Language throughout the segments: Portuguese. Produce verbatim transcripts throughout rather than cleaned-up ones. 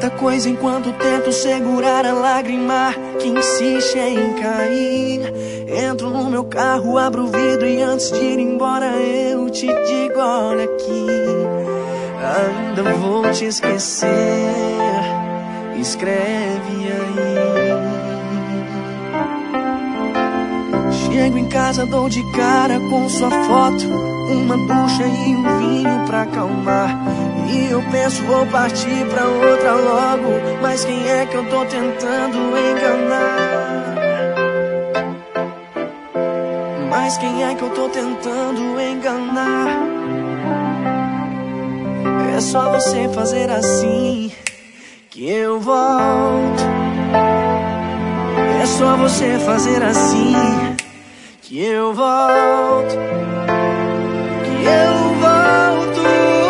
muita coisa enquanto tento segurar a lágrima que insiste em cair. Entro no meu carro, abro o vidro e antes de ir embora eu te digo: olha aqui, ainda vou te esquecer. Escreve aí. Chego em casa, dou de cara com sua foto, uma ducha e um vinho pra acalmar. E eu penso, vou partir pra outra logo, mas quem é que eu tô tentando enganar? Mas quem é que eu tô tentando enganar? É só você fazer assim que eu volto. É só você fazer assim que eu volto. Que eu volto.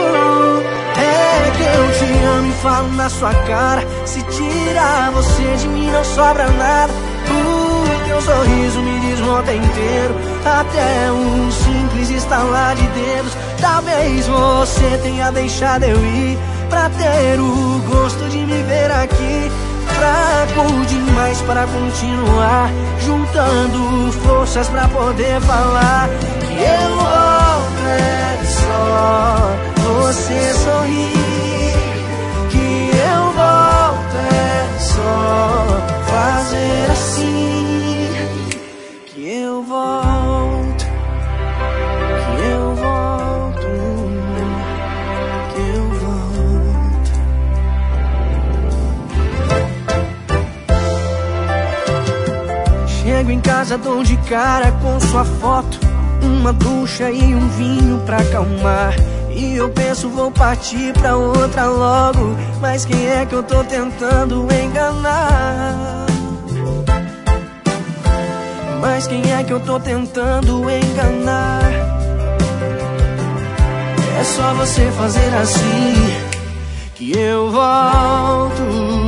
É que eu te amo e falo na sua cara. Se tirar você de mim não sobra nada. O teu sorriso me desmonta inteiro, até um simples estalar de dedos. Talvez você tenha deixado eu ir pra ter o gosto de me ver aqui. Fraco demais para continuar, juntando forças pra poder falar que eu volto. É só você sorrir. Que eu volto. É só fazer assim. Que eu volto. Que eu volto. Que eu volto. Chego em casa, dou de cara com sua foto, uma ducha e um vinho pra acalmar. E eu penso, vou partir pra outra logo, mas quem é que eu tô tentando enganar? Mas quem é que eu tô tentando enganar? É só você fazer assim que eu volto.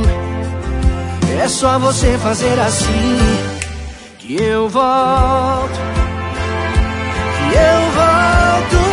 É só você fazer assim que eu volto. Que eu volto.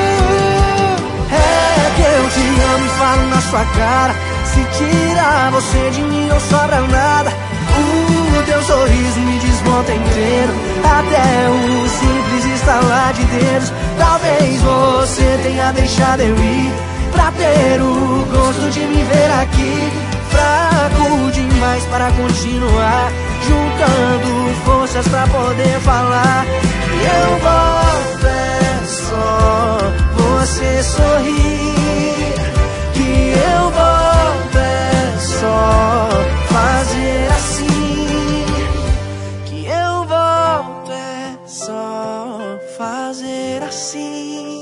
É que eu te amo e falo na sua cara. Se tirar você de mim não sobra nada. O teu sorriso me desmonta inteiro, até o simples estalar de dedos. Talvez você tenha deixado eu ir pra ter o gosto de me ver aqui. Fraco demais para continuar, juntando forças pra poder falar que eu volto. É só você sorrir. Que eu volto. É só fazer assim. Que eu volto. É só fazer assim.